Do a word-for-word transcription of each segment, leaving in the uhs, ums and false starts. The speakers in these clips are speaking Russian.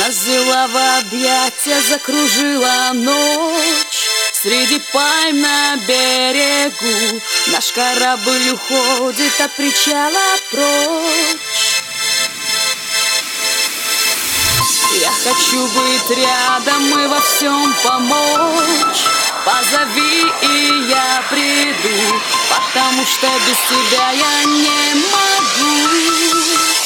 Нас взяла в объятия, закружила ночь. Среди пальм на берегу наш корабль уходит от причала прочь. Я хочу быть рядом и во всем помочь. Позови, и я приду, потому что без тебя я не могу.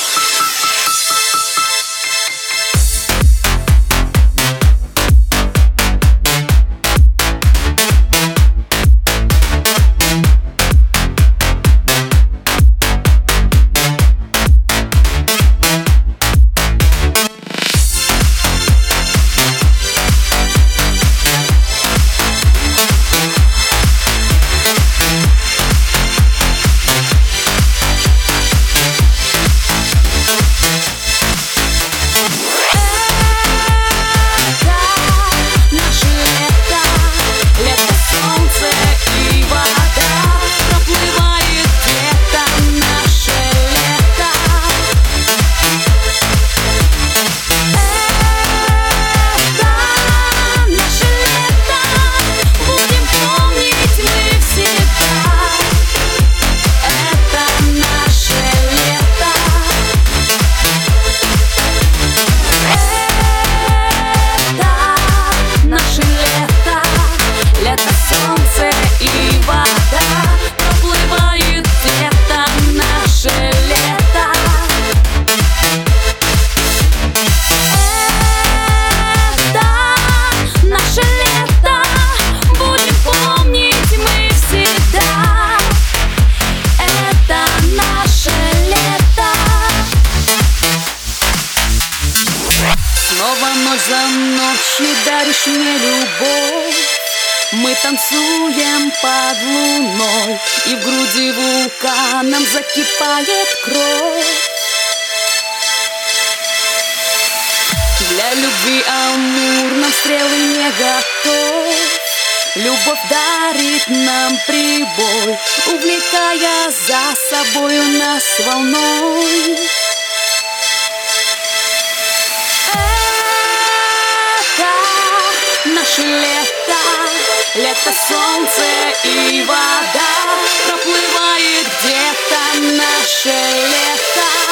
Ночь за ночью даришь мне любовь. Мы танцуем под луной, и в груди вулканом закипает кровь. Для любви Амур нам стрелы не готов. Любовь дарит нам прибой, увлекая за собою нас волной. Наше лето, лето, солнце и вода, проплывает где-то наше лето.